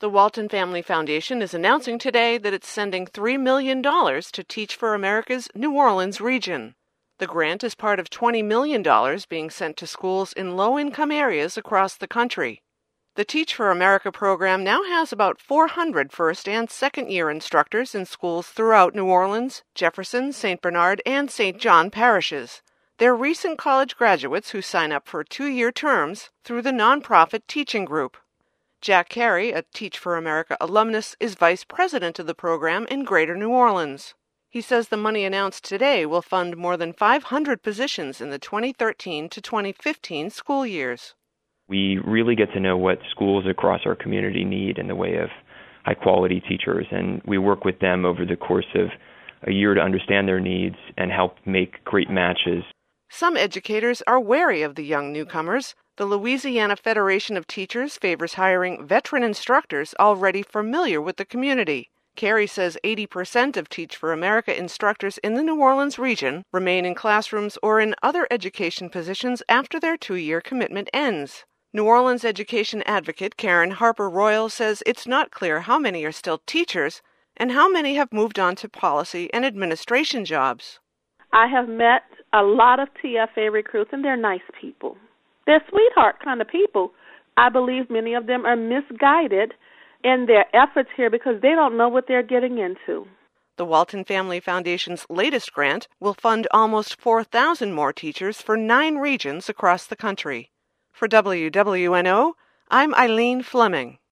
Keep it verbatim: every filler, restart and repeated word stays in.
The Walton Family Foundation is announcing today that it's sending three million dollars to Teach for America's New Orleans region. The grant is part of twenty million dollars being sent to schools in low-income areas across the country. The Teach for America program now has about four hundred first and second-year instructors in schools throughout New Orleans, Jefferson, Saint Bernard, and Saint John parishes. They're recent college graduates who sign up for two-year terms through the nonprofit Teaching Group. Jack Carey, a Teach for America alumnus, is vice president of the program in Greater New Orleans. He says the money announced today will fund more than five hundred positions in the twenty thirteen to twenty fifteen school years. We really get to know what schools across our community need in the way of high-quality teachers, and we work with them over the course of a year to understand their needs and help make great matches. Some educators are wary of the young newcomers. The Louisiana Federation of Teachers favors hiring veteran instructors already familiar with the community. Carey says eighty percent of Teach for America instructors in the New Orleans region remain in classrooms or in other education positions after their two-year commitment ends. New Orleans education advocate Karen Harper Royal says it's not clear how many are still teachers and how many have moved on to policy and administration jobs. I have met a lot of T F A recruits, and they're nice people. They're sweetheart kind of people. I believe many of them are misguided in their efforts here because they don't know what they're getting into. The Walton Family Foundation's latest grant will fund almost four thousand more teachers for nine regions across the country. For W W N O, I'm Eileen Fleming.